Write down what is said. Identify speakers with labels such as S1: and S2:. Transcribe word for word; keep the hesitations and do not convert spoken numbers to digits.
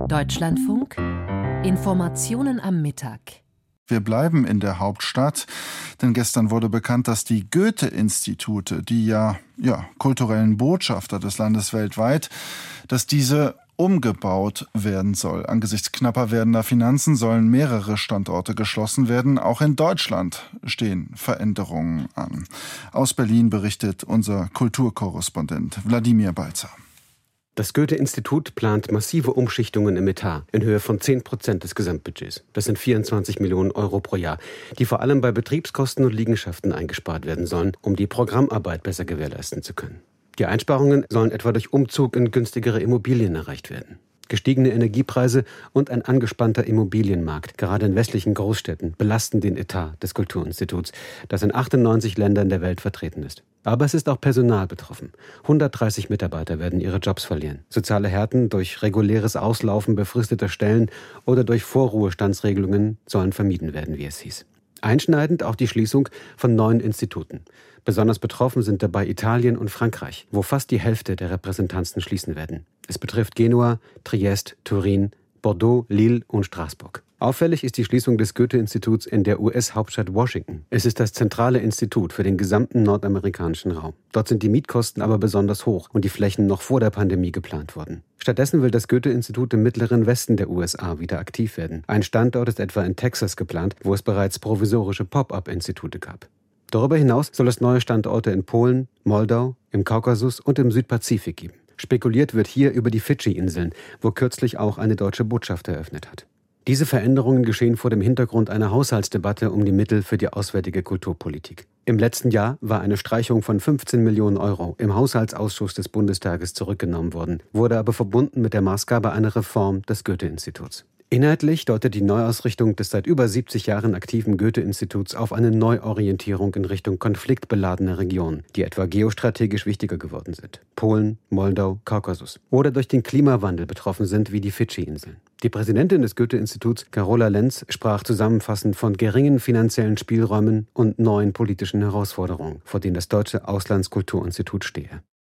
S1: Deutschlandfunk, Informationen am Mittag.
S2: Wir bleiben in der Hauptstadt, denn gestern wurde bekannt, dass die Goethe-Institute, die ja, ja kulturellen Botschafter des Landes weltweit, dass diese umgebaut werden soll. Angesichts knapper werdender Finanzen sollen mehrere Standorte geschlossen werden. Auch in Deutschland stehen Veränderungen an. Aus Berlin berichtet unser Kulturkorrespondent Wladimir Balzer.
S3: Das Goethe-Institut plant massive Umschichtungen im Etat in Höhe von zehn Prozent des Gesamtbudgets. Das sind vierundzwanzig Millionen Euro pro Jahr, die vor allem bei Betriebskosten und Liegenschaften eingespart werden sollen, um die Programmarbeit besser gewährleisten zu können. Die Einsparungen sollen etwa durch Umzug in günstigere Immobilien erreicht werden. Gestiegene Energiepreise und ein angespannter Immobilienmarkt, gerade in westlichen Großstädten, belasten den Etat des Kulturinstituts, das in achtundneunzig Ländern der Welt vertreten ist. Aber es ist auch Personal betroffen. hundertdreißig Mitarbeiter werden ihre Jobs verlieren. Soziale Härten durch reguläres Auslaufen befristeter Stellen oder durch Vorruhestandsregelungen sollen vermieden werden, wie es hieß. Einschneidend auch die Schließung von neun Instituten. Besonders betroffen sind dabei Italien und Frankreich, wo fast die Hälfte der Repräsentanzen schließen werden. Es betrifft Genua, Triest, Turin, Bordeaux, Lille und Straßburg. Auffällig ist die Schließung des Goethe-Instituts in der U S-Hauptstadt Washington. Es ist das zentrale Institut für den gesamten nordamerikanischen Raum. Dort sind die Mietkosten aber besonders hoch und die Flächen noch vor der Pandemie geplant worden. Stattdessen will das Goethe-Institut im mittleren Westen der U S A wieder aktiv werden. Ein Standort ist etwa in Texas geplant, wo es bereits provisorische Pop-up-Institute gab. Darüber hinaus soll es neue Standorte in Polen, Moldau, im Kaukasus und im Südpazifik geben. Spekuliert wird hier über die Fidschi-Inseln, wo kürzlich auch eine deutsche Botschaft eröffnet hat. Diese Veränderungen geschehen vor dem Hintergrund einer Haushaltsdebatte um die Mittel für die auswärtige Kulturpolitik. Im letzten Jahr war eine Streichung von fünfzehn Millionen Euro im Haushaltsausschuss des Bundestages zurückgenommen worden, wurde aber verbunden mit der Maßgabe einer Reform des Goethe-Instituts. Inhaltlich deutet die Neuausrichtung des seit über siebzig Jahren aktiven Goethe-Instituts auf eine Neuorientierung in Richtung konfliktbeladener Regionen, die etwa geostrategisch wichtiger geworden sind. Polen, Moldau, Kaukasus. Oder durch den Klimawandel betroffen sind, wie die Fidschi-Inseln. Die Präsidentin des Goethe-Instituts, Carola Lenz, sprach zusammenfassend von geringen finanziellen Spielräumen und neuen politischen Herausforderungen, vor denen das Deutsche Auslandskulturinstitut stehe.